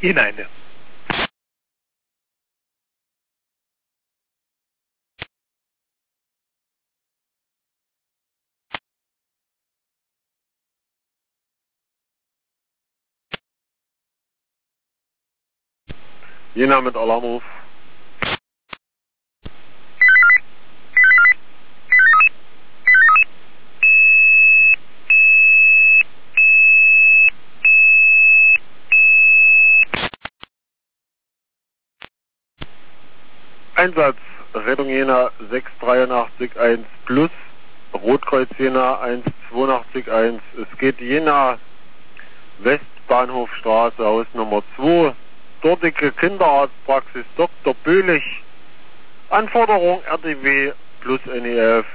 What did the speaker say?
hinein. Jena mit Alarmruf. Einsatz, Rettung Jena 6831 plus, Rotkreuz Jena 1881. Es geht Jena Westbahnhofstraße, Haus Nummer 2, dortige Kinderarztpraxis Dr. Böhlich. Anforderung RTW plus NEF.